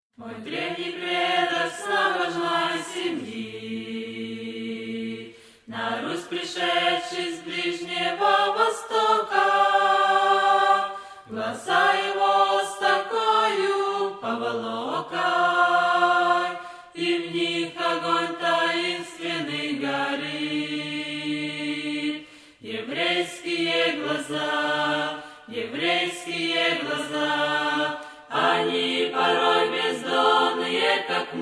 Мой древний предок с набожной семьи, на Русь пришедший с Ближнего Востока, глаза его с такою поволокой, и в них огонь таинственный горит. Еврейские глаза, они порой бездонные, как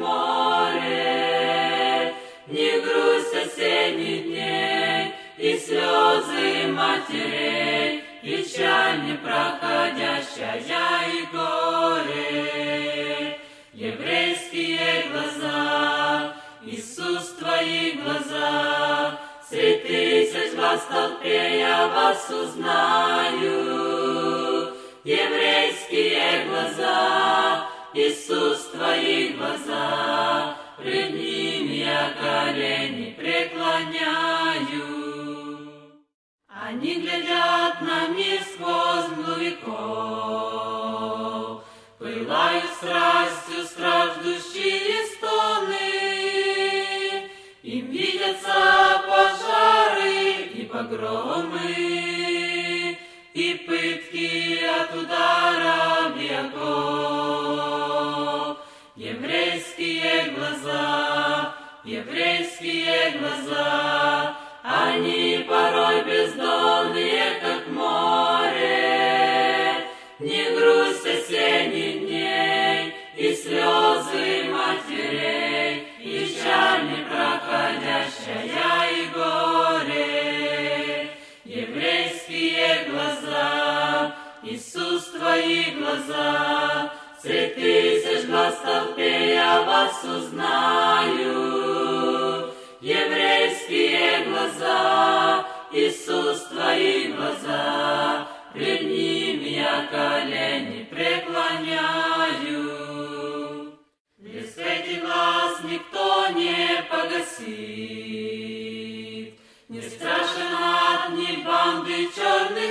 море, не грусть осенних дней и слезы матерей, печаль непроходящая и горе. Еврейские глаза, Иисус, твои глаза, средь тысяч глаз в толпе я вас узнаю. Еврейские глаза, Иисус, твои глаза, пред ними я колени преклоняю. Они глядят на мир сквозь мглу веков, пылают страстью страждущие стоны, им видятся пожары и погромы, и пытки от ударов и оков. Еврейские глаза, они порой бездонные, как море, не грусть осенних дней и слезы матерей, печаль непроходящая и горе. Еврейские глаза, Иисус, твои глаза, средь тысяч глаз в толпе я вас узнаю. Еврейские глаза, Иисус, твои глаза, пред ними я колени преклоняю. Блеск этих глаз никто не погасит, не страшен ад ни банды черных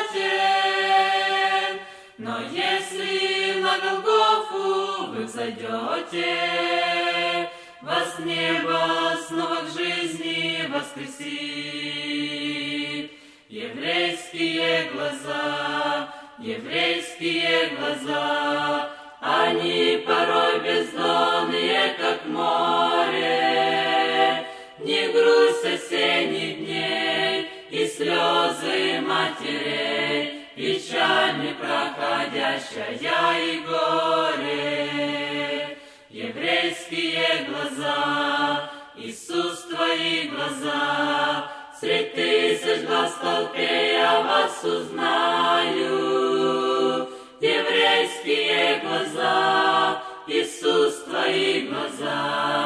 сотен. Но если на Голгофу вы взойдете, вас небо снова к жизни воскресит. Еврейские глаза, они порой бездонные, как море, не грусть осенних дней и слезы матерей, печаль непроходящая и горе. Еврейские глаза, Иисус, твои глаза, средь тысяч глаз в толпе я вас узнаю. Еврейские глаза, Иисус, твои глаза,